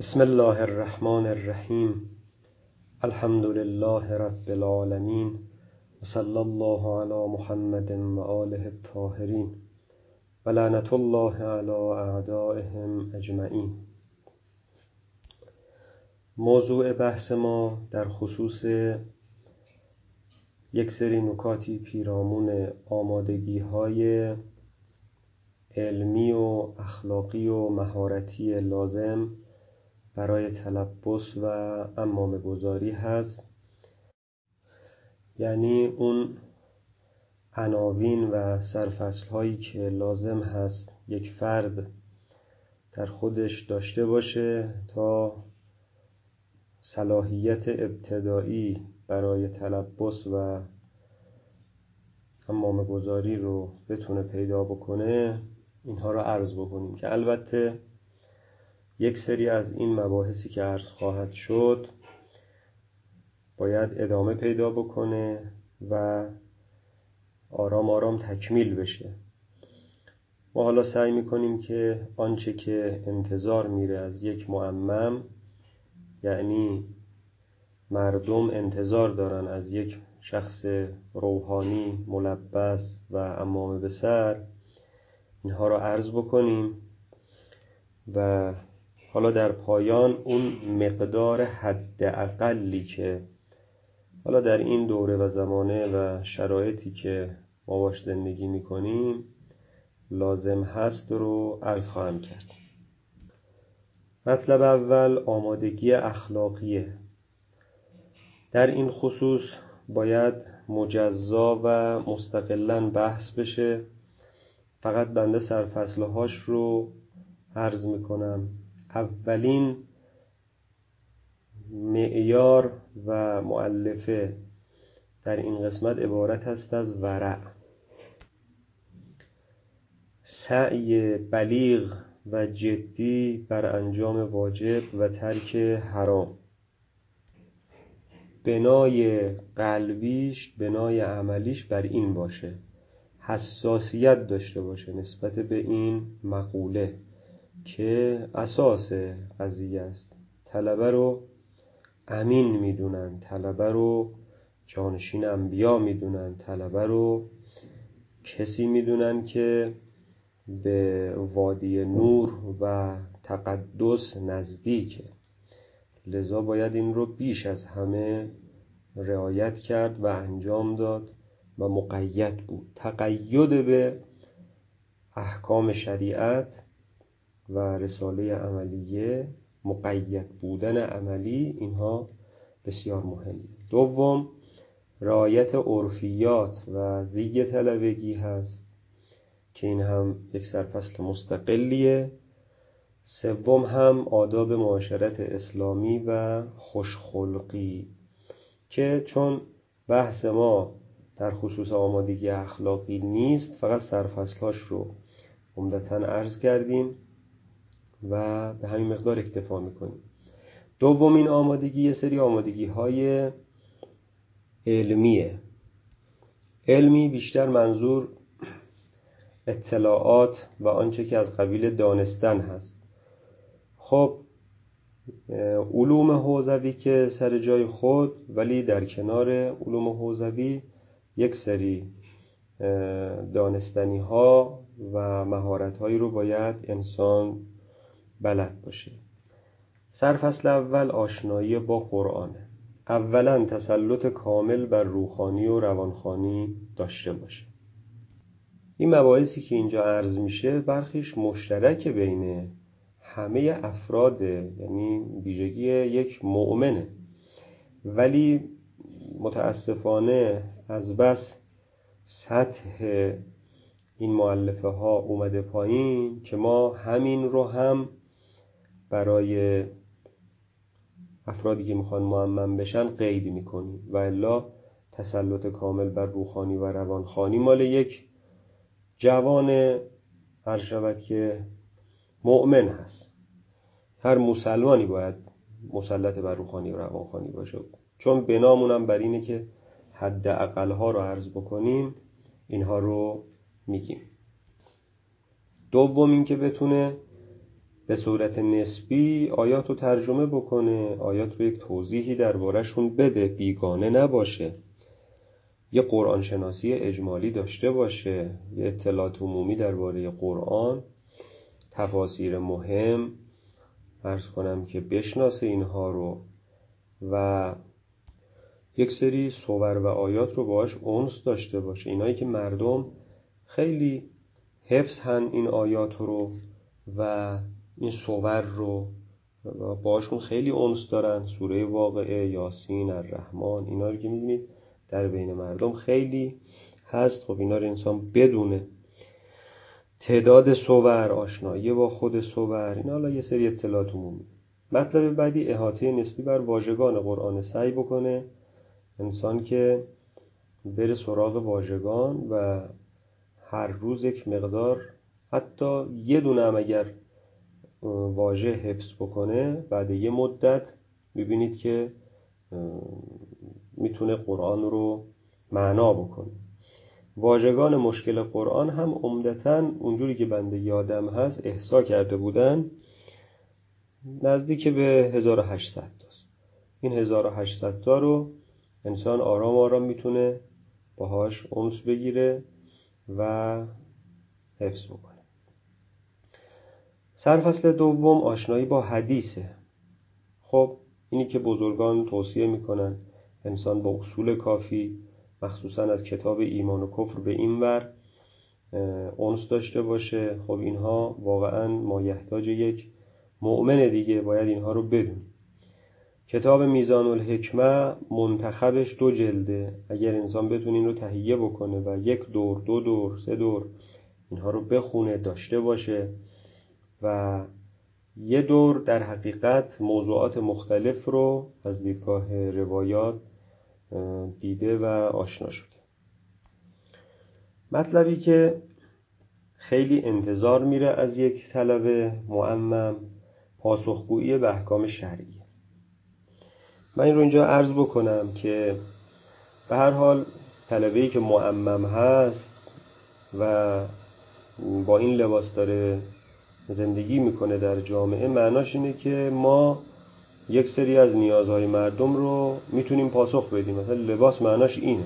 بسم الله الرحمن الرحیم. الحمد لله رب العالمین و صلی الله علی محمد و آله الطاهرین و لعنت الله علی اعدائهم اجمعین. موضوع بحث ما در خصوص یک سری نکاتی پیرامون آمادگی‌های علمی و اخلاقی و مهارتی لازم برای تلبس و عمامه گذاری هست، یعنی اون عناوین و سرفصل هایی که لازم هست یک فرد در خودش داشته باشه تا صلاحیت ابتدایی برای تلبس و عمامه گذاری رو بتونه پیدا بکنه. اینها رو عرض بکنیم که البته یک سری از این مباحثی که عرض خواهد شد باید ادامه پیدا بکنه و آرام آرام تکمیل بشه. ما حالا سعی میکنیم که آنچه که انتظار میره از یک معمم، یعنی مردم انتظار دارن از یک شخص روحانی ملبس و عمامه به سر، اینها رو عرض بکنیم و حالا در پایان اون مقدار حد اقلی که حالا در این دوره و زمانه و شرایطی که ما باش زندگی میکنیم لازم هست رو عرض خواهم کرد. مطلب اول آمادگی اخلاقیه. در این خصوص باید مجزا و مستقلاً بحث بشه. فقط بنده سرفصلهاش رو عرض میکنم. اولین معیار و مؤلفه در این قسمت عبارت است از ورع، سعی بلیغ و جدی بر انجام واجب و ترک حرام. بنای قلبیش، بنای عملیش بر این باشه، حساسیت داشته باشه نسبت به این مقوله که اساس قضیه است. طلبه رو امین میدونن، طلبه رو جانشین انبیا میدونن، طلبه رو کسی میدونن که به وادی نور و تقدس نزدیکه. لذا باید این رو بیش از همه رعایت کرد و انجام داد و مقید بود. تقید به احکام شریعت و رساله عملیه، مقید بودن عملی، اینها بسیار مهمه. دوم، رعایت عرفیات و زیگ طلبگی هست که این هم یک سرفصل مستقلیه. سوم هم آداب معاشرت اسلامی و خوشخلقی که چون بحث ما در خصوص آمادگی اخلاقی نیست، فقط سرفصلهاش رو عمدتاً عرض کردیم و به همین مقدار اکتفا میکنیم. دومین آمادگی یه سری آمادگی های علمیه. علمی بیشتر منظور اطلاعات و آنچه که از قبیل دانستن هست. خب علوم حوزوی که سر جای خود، ولی در کنار علوم حوزوی یک سری دانستنی ها و مهارت هایی رو باید انسان بلد باشه. سرفصل اول آشنایی با قرآنه. اولا تسلط کامل بر روحانی و روانخوانی داشته باشه. این مباحثی که اینجا عرض میشه برخیش مشترک بین همه افراد، یعنی ویژگی یک مؤمنه، ولی متاسفانه از بس سطح این مؤلفه ها اومده پایین که ما همین رو هم برای افرادی که میخوان معمم بشن قید میکنیم و الا تسلط کامل بر روحانی و روانخوانی مال یک جوان هر شود که مؤمن هست. هر مسلمانی باید مسلط بر روحانی و روانخوانی باشه، چون بنامونم بر اینه که حد اقلها رو عرض بکنیم، اینها رو میگیم. دوم این که بتونه به صورت نسبی آیات رو ترجمه بکنه، آیات رو یک توضیحی درباره‌شون بده، بیگانه نباشه، یه قرآن شناسی اجمالی داشته باشه، یه اطلاعات عمومی درباره قرآن، تفاسیر مهم عرض کنم که بشناسه اینها رو و یک سری صور و آیات رو باهاش انس داشته باشه. اینایی که مردم خیلی حفظ هن این آیات رو و این صور رو باهاشون خیلی انس دارن، سوره واقعه، یاسین، الرحمن، اینا رو که می‌بینید در بین مردم خیلی هست. خب اینا رو انسان بدونه، تعداد صور، آشنایی با خود صور، اینا حالا یه سری اطلاعات عمومی. مطلب بعدی احاطه نسبی بر واژگان قرآن، سعی بکنه انسان که بره سراغ واژگان و هر روز یک مقدار، حتی یه دونه هم اگر واژه حفظ بکنه، بعد یه مدت میبینید که میتونه قرآن رو معنا بکنه. واژگان مشکل قرآن هم عمدتاً اونجوری که بنده یادم هست احصا کرده بودن نزدیک به 1800 تاست. این 1800 تا رو انسان آرام آرام میتونه باهاش انس بگیره و حفظ بکنه. سرفصل دوم آشنایی با حدیثه. خب اینی که بزرگان توصیه میکنن انسان با اصول کافی، مخصوصا از کتاب ایمان و کفر به این ور انس داشته باشه. خب اینها واقعا مایحتاج یک مؤمن دیگه، باید اینها رو بدون. کتاب میزان الحکمه منتخبش 2 جلده، اگر انسان بتونه این رو تهیه بکنه و 1 دور، 2 دور، 3 دور اینها رو بخونه داشته باشه و 1 دور در حقیقت موضوعات مختلف رو از دیدگاه روایات دیده و آشنا شده. مطلبی که خیلی انتظار میره از یک طلبه معمم، پاسخگویی به احکام شرعی. من این رو اینجا عرض بکنم که به هر حال طلبه‌ای که معمم هست و با این لباس داره زندگی میکنه در جامعه، معناش اینه که ما یک سری از نیازهای مردم رو میتونیم پاسخ بدیم. مثلا لباس معناش اینه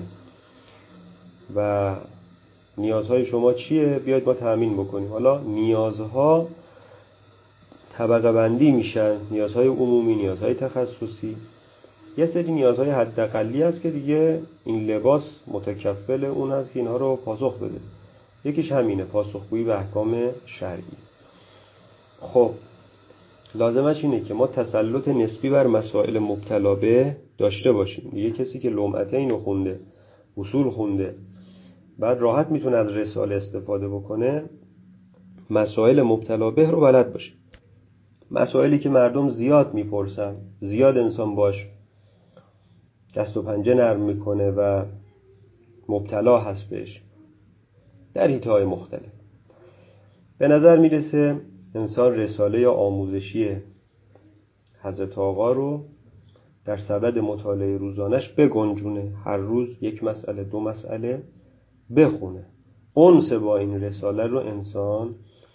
و نیازهای شما چیه، بیاید ما تأمین بکنیم. حالا نیازها طبقه بندی میشن، نیازهای عمومی، نیازهای تخصصی. یه سری نیازهای حداقلی هست که دیگه این لباس متکفل اون هست که اینها رو پاسخ بده. یکیش همینه، پاسخگویی به احکام شرعی. خب لازمش اینه که ما تسلط نسبی بر مسائل مبتلا به داشته باشیم. دیگه کسی که لمعتین رو خونده، اصول خونده، بعد راحت میتونه از رساله استفاده بکنه، مسائل مبتلا به رو بلد باشه. مسائلی که مردم زیاد میپرسن، زیاد انسان باش دست و پنجه نرم میکنه و مبتلا هست بهش در حیطه‌های مختلف. به نظر میرسه انسان رساله یا آموزشی حضرت آقا رو در سبد مطالعه روزانش بگنجونه، هر روز 1 مسئله 2 مسئله بخونه. انس با این رساله رو انسان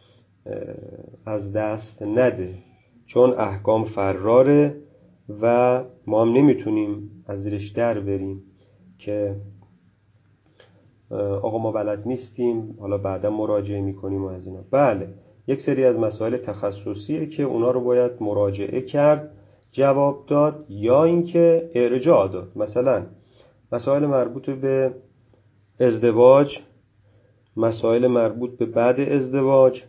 از دست نده، چون احکام فراره و ما هم نمیتونیم از زیرش در بریم که آقا ما بلد نیستیم، حالا بعدا مراجعه میکنیم و از اینا. بله، یک سری از مسائل تخصصیه که اونا رو باید مراجعه کرد، جواب داد، یا اینکه ارجاع داد. مثلا مسائل مربوط به ازدواج، مسائل مربوط به بعد ازدواج،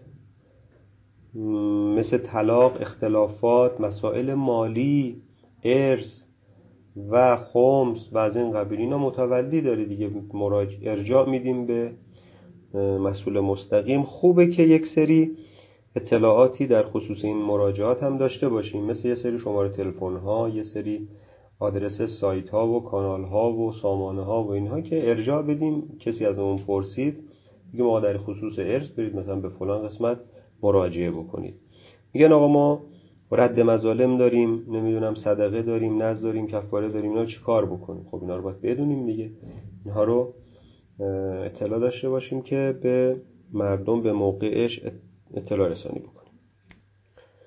مثل طلاق، اختلافات، مسائل مالی، ارث و خمس و از این قبیل، اینا متولی داره دیگه، ارجاع میدیم به مسئول مستقیم. خوبه که یک سری اطلاعاتی در خصوص این مراجعات هم داشته باشیم، مثل یه سری شماره تلفن ها، یه سری آدرس سایت ها و کانال ها و سامانه ها و اینها که ارجاع بدیم. کسی از اون پرسید میگه ما در خصوص ارث برید مثلا به فلان قسمت مراجعه بکنید. میگن آقا ما رد مظالم داریم، نمیدونم صدقه داریم، نذر داریم، کفاره داریم، اینا رو چی کار بکنیم؟ خب اینا رو باید بدونیم دیگه، اینها رو اطلاع داشته باشیم که به مردم به موقعش اطلاع رسانی بکنیم.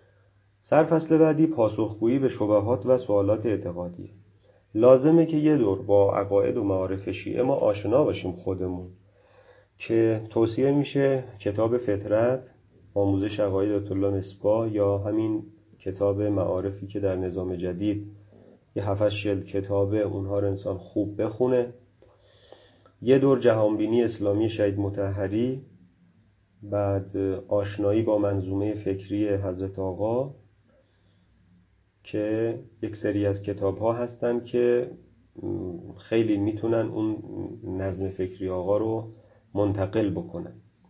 سرفصل بعدی پاسخگویی به شبهات و سوالات اعتقادی. لازمه که یه دور با عقاید و معارف شیعه ما آشنا باشیم خودمون، که توصیه میشه کتاب فطرت، آموزش عقاید آیت الله مصباح، یا همین کتاب معارفی که در نظام جدید یه 7 جلد کتابه، اونها رو انسان خوب بخونه. یه دور جهانبینی اسلامی شهید مطهری، بعد آشنایی با منظومه فکری حضرت آقا که یک سری از کتاب ها هستن که خیلی میتونن اون نظم فکری آقا رو منتقل بکنن.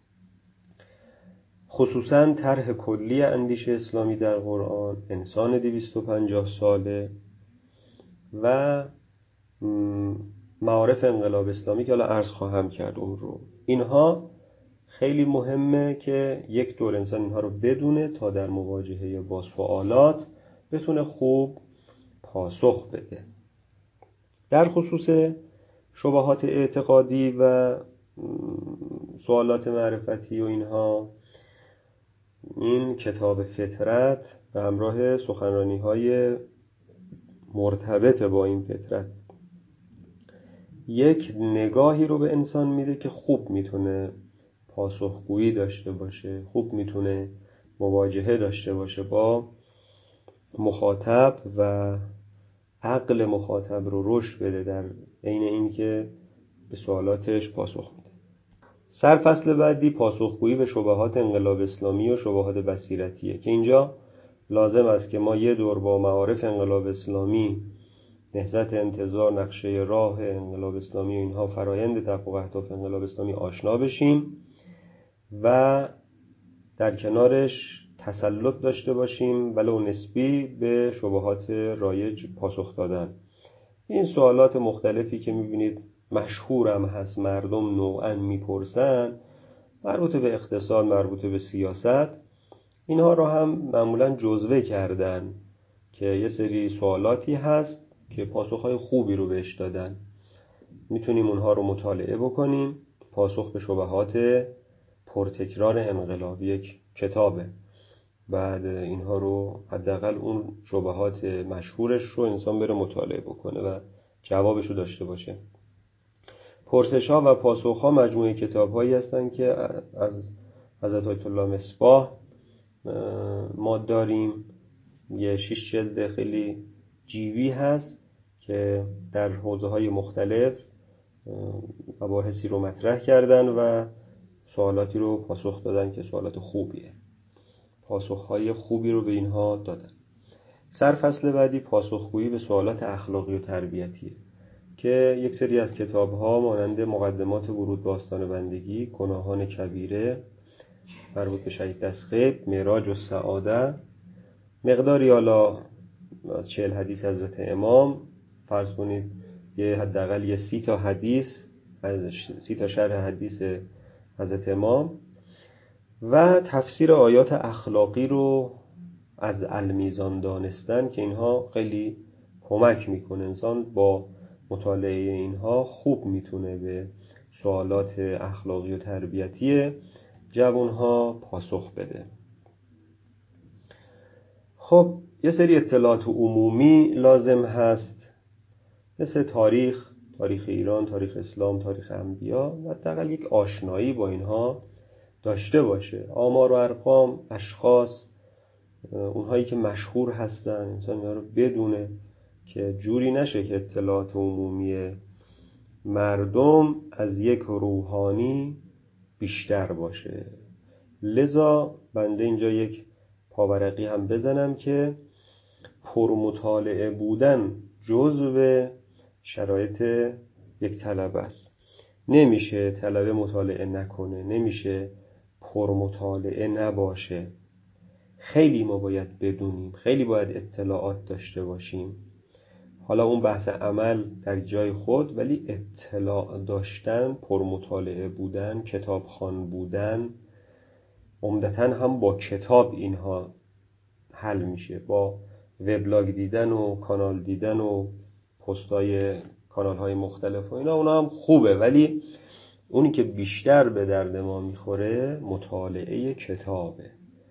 خصوصا طرح کلی اندیشه اسلامی در قرآن، انسان 250 ساله و معارف انقلاب اسلامی که حالا عرض خواهم کرد اون رو. اینها خیلی مهمه که یک دور انسان اینها رو بدونه تا در مواجهه با سوالات بتونه خوب پاسخ بده. در خصوص شبهات اعتقادی و سوالات معرفتی و اینها، این کتاب فطرت به همراه سخنرانی‌های مرتبط با این فطرت یک نگاهی رو به انسان میده که خوب میتونه پاسخگویی داشته باشه، خوب میتونه مواجهه داشته باشه با مخاطب و عقل مخاطب رو رشد بده در عین این که به سوالاتش پاسخ میده. سرفصل بعدی پاسخگویی به شبهات انقلاب اسلامی و شبهات بصیرتیه که اینجا لازم است که ما یه دور با معارف انقلاب اسلامی، نهضت انتظار، نقشه راه انقلاب اسلامی و اینها، فرایند تحقق اهداف انقلاب اسلامی آشنا بشیم و در کنارش تسلط داشته باشیم ولو نسبی به شبهات رایج پاسخ دادن. این سوالات مختلفی که میبینید مشهورم هست، مردم نوعاً میپرسن، مربوط به اقتصاد، مربوط به سیاست، اینها رو هم معمولاً جزوه کردن که یه سری سوالاتی هست که پاسخهای خوبی رو بهش دادن. میتونیم اونها رو مطالعه بکنیم. پاسخ به شبهات پرتکرار انقلاب یک کتابه. بعد اینها رو حداقل اون شبهات مشهورش رو انسان بره مطالعه بکنه و جوابش رو داشته باشه. پرسش‌ها و پاسخ‌ها مجموعه کتاب‌هایی هستن که از حضرت آیت الله مصباح ما داریم. یه 6 جلد خیلی جیوی هست که در حوزه‌های مختلف مباحثی رو مطرح کردن و سوالاتی رو پاسخ دادن که سوالات خوبیه. پاسخ‌های خوبی رو به اینها دادن. سرفصل بعدی پاسخگویی به سوالات اخلاقی و تربیتیه که یک سری از کتاب‌ها مانند مقدمات ورود به آستان بندگی، گناهان کبیره مربوط به شهید دستخیب، معراج و سعاده، مقداری حالا از 40 حدیث حضرت امام، فرض کنید یه حداقل یه 30 تا حدیث، 30 تا شرح حدیث حضرت امام و تفسیر آیات اخلاقی رو از المیزان دانستن که اینها خیلی کمک میکنه. انسان با مطالعه اینها خوب میتونه به سوالات اخلاقی و تربیتی جوانها پاسخ بده. خب یه سری اطلاعات عمومی لازم هست، مثل تاریخ ایران، تاریخ اسلام، تاریخ انبیا، و حداقل یک آشنایی با اینها داشته باشه. آمار و ارقام، اشخاص، اونهایی که مشهور هستن، انسان اینا رو بدونه که جوری نشه که اطلاعات عمومی مردم از یک روحانی بیشتر باشه. لذا بنده اینجا یک پاورقی هم بزنم که پرمطالعه بودن جزو شرایط یک طلبه است. نمیشه طلبه مطالعه نکنه، نمیشه پرمطالعه نباشه. خیلی ما باید بدونیم، خیلی باید اطلاعات داشته باشیم. حالا اون بحث عمل در جای خود، ولی اطلاع داشتن، پرمطالعه بودن، کتابخوان بودن، عمدتاً هم با کتاب اینها حل میشه. با وبلاگ دیدن و کانال دیدن و پستای کانال‌های مختلف و اینا، اونا هم خوبه، ولی اونی که بیشتر به درد ما میخوره مطالعه کتابه.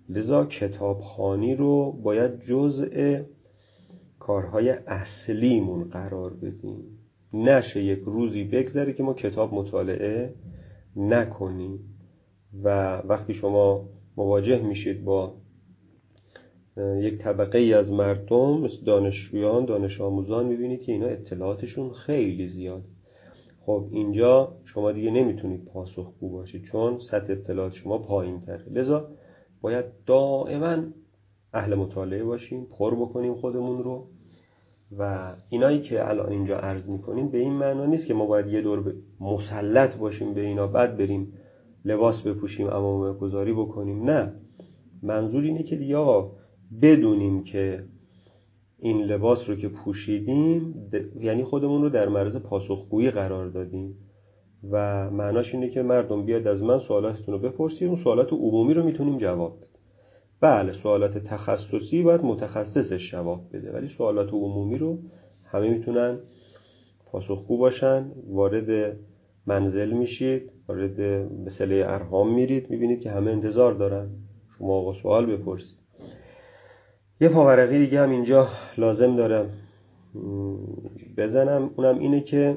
لذا کتابخوانی رو باید جزء کارهای اصلیمون قرار بدیم. نشه یک روزی بگذره که ما کتاب مطالعه نکنیم. و وقتی شما مواجه میشید با یک طبقه ای از مردم مثل دانشجویان، دانش آموزان، میبینید که اینا اطلاعاتشون خیلی زیاد. خب اینجا شما دیگه نمیتونید پاسخگو باشید چون سطح اطلاعات شما پایین تره. لذا باید دائما اهل مطالعه باشیم، پر بکنیم خودمون رو. و اینایی که الان اینجا عرض میکنیم به این معنا نیست که ما باید یه دور مسلط باشیم به اینا بعد بریم لباس بپوشیم عمامه گذاری بکنیم. نه، منظور اینه که دیگه آقا بدونیم که این لباس رو که پوشیدیم یعنی خودمون رو در معرض پاسخگویی قرار دادیم و معناش اینه که مردم بیاد از من سوالاتتون رو بپرسید، اون سوالات عمومی رو میتونیم جواب بدیم. بله سوالات تخصصی باید متخصصش جواب بده، ولی سوالات عمومی رو همه میتونن پاسخگو باشن. وارد منزل میشید، وارد مسئله ارحام میرید، میبینید که همه انتظار دارن شما آقا سوال بپرسید. یه پاورقی دیگه هم اینجا لازم دارم بزنم، اونم اینه که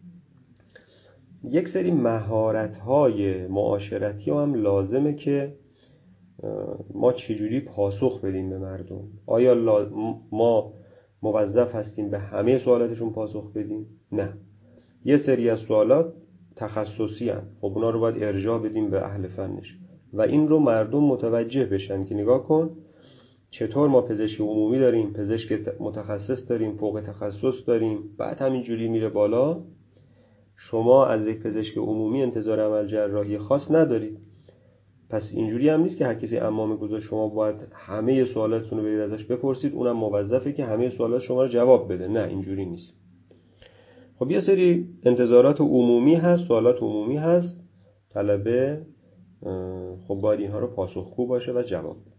یک سری مهارت‌های معاشرتی هم لازمه که ما چجوری پاسخ بدیم به مردم. آیا ما موظف هستیم به همه سوالاتشون پاسخ بدیم؟ نه، یه سری از سوالات تخصصی هستند، خب اونا رو باید ارجاع بدیم به اهل فنش و این رو مردم متوجه بشن که نگاه کن چطور ما پزشک عمومی داریم، پزشک متخصص داریم، فوق تخصص داریم، بعد همینجوری میره بالا. شما از یک پزشک عمومی انتظار عمل جراحی خاص ندارید. پس اینجوری هم نیست که هر کسی عمامه گذاشت شما باید همه سوالاتتون رو برید ازش بپرسید، اونم موظفه که همه سوالات شما رو جواب بده. نه، اینجوری نیست. خب یه سری انتظارات عمومی هست، سوالات عمومی هست، طلبه خب باید اینها رو پاسخگو باشه و جواب بده.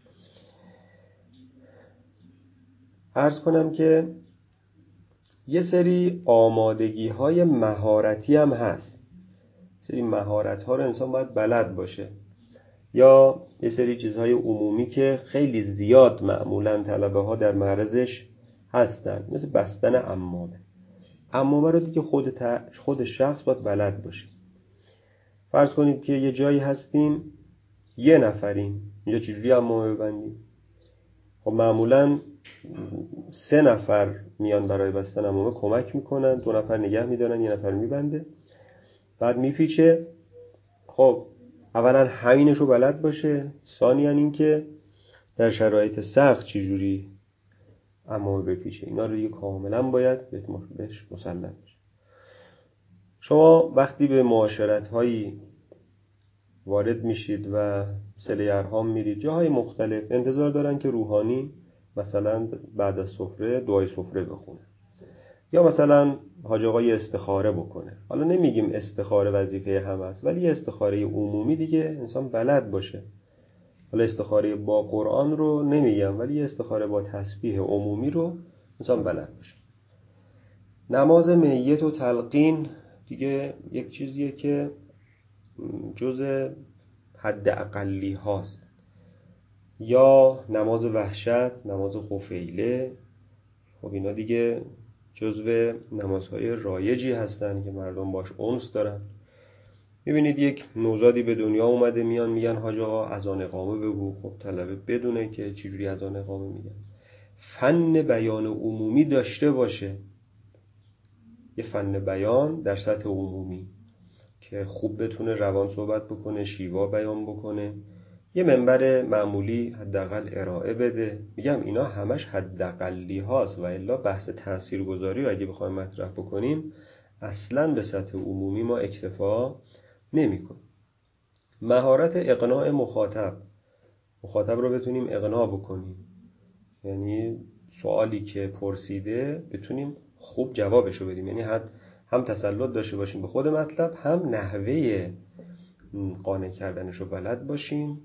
عرض کنم که یه سری آمادگی های مهارتی هم هست. سری مهارت ها رو انسان باید بلد باشه، یا یه سری چیزهای عمومی که خیلی زیاد معمولاً طلبه ها در معرضش هستن، مثل بستن عمامه. عمامه رو دیگه خود شخص باید بلد باشه. فرض کنید که یه جایی هستیم یه نفریم، اینجا چجوری عمامه ببندیم؟ خب معمولاً 3 نفر میان برای بستن عمامه کمک میکنن، 2 نفر نگه میدارن، 1 نفر میبنده، بعد میپیچه. خب اولا همینش رو بلد باشه، ثانیاً این که در شرایط سخت چجوری عمامه بپیچه. اینا رو دیگه کاملا باید بهش مسلط بشه. شما وقتی به معاشرت‌هایی وارد میشید و صله ارحام میرید، جاهای مختلف انتظار دارن که روحانی مثلا بعد از سفره دعای سفره بخونه، یا مثلا حاج آقای استخاره بکنه. حالا نمیگیم استخاره وظیفه همه است، ولی استخاره عمومی دیگه انسان بلد باشه. حالا استخاره با قرآن رو نمیگم، ولی استخاره با تسبیح عمومی رو انسان بلد باشه. نماز میت و تلقین دیگه یک چیزیه که جز حد اقلی هاست، یا نماز وحشت، نماز خفیله. خب اینا دیگه جزو نمازهای رایجی هستن که مردم باش انس دارن. میبینید یک نوزادی به دنیا اومده، میان میگن حاج آقا اذان اقامه بگو. خب طلبه بدونه که چجوری اذان اقامه میگن، فن بیان عمومی داشته باشه، یه فن بیان در سطح عمومی که خوب بتونه روان صحبت بکنه، شیوا بیان بکنه، یه منبر معمولی حداقل ارائه بده. میگم اینا همش حداقلی هاست و الا بحث تاثیرگذاری رو اگه بخوایم مطرح بکنیم اصلاً به سطح عمومی ما اکتفا نمی‌کنه. مهارت اقناع مخاطب رو بتونیم اقناع بکنیم، یعنی سوالی که پرسیده بتونیم خوب جوابش رو بدیم، یعنی هم تسلط داشته باشیم به خود مطلب، هم نحوه قانع کردنش رو بلد باشیم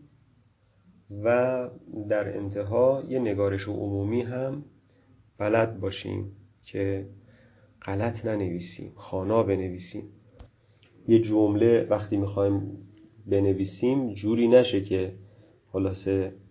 و در انتها یه نگارش عمومی هم بلد باشیم که غلط ننویسیم، خوانا بنویسیم. یه جمله وقتی میخوایم بنویسیم جوری نشه که خلاصه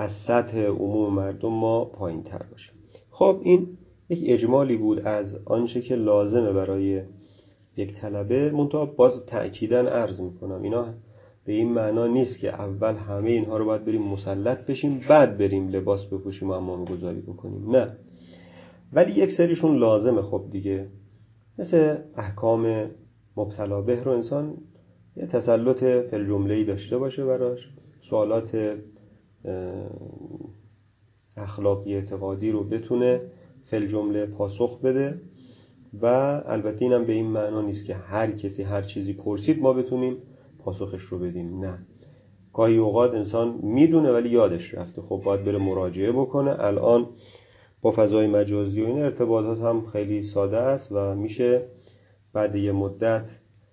از سطح عموم مردم ما پایین تر باشه. خب این یک اجمالی بود از آنچه که لازمه برای یک طلبه. منتها باز تأکیداً عرض میکنم اینا به این معنا نیست که اول همه اینها رو باید بریم مسلط بشیم بعد بریم لباس بپوشیم و امام گذاری بکنیم، نه. ولی یک سریشون لازمه. خب دیگه مثل احکام مبتلا به رو انسان یه تسلط فی الجمله‌ای داشته باشه براش، سوالات اخلاقی اعتقادی رو بتونه فی الجمله پاسخ بده. و البته اینم به این معنا نیست که هر کسی هر چیزی پرسید ما بتونیم پاسخش رو بدیم، نه. گاهی اوقات انسان میدونه ولی یادش رفته، خب باید بره مراجعه بکنه. الان با فضای مجازی و این ارتباطات هم خیلی ساده است و میشه بعد یه مدت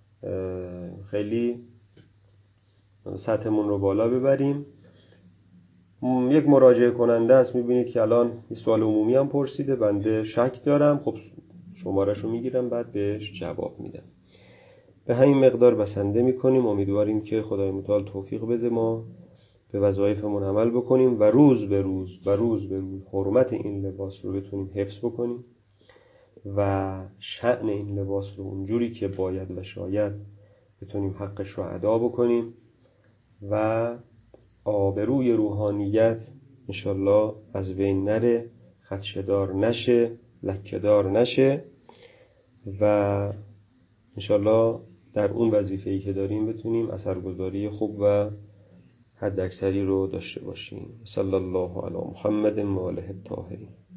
خیلی سطحمون رو بالا ببریم. یک مراجعه کننده است، میبینید که الان یه سوال عمومی هم پرسیده، بنده شک دارم، خب شمارش رو میگیرم بعد بهش جواب میدم. به همین مقدار بسنده میکنیم. امیدواریم که خدای متعال توفیق بده ما به وظایفمون عمل بکنیم و روز به روز حرمت این لباس رو بتونیم حفظ بکنیم و شأن این لباس رو اونجوری که باید و شاید بتونیم حقش رو ادا بکنیم و آبروی روحانیت انشالله از بین نره، خدشه‌دار نشه، لکه‌دار نشه و انشالله در اون وظیفه‌ای که داریم بتونیم اثرگذاری خوب و حد اکثری رو داشته باشیم. صلی الله علی محمد و آله الطاهرین.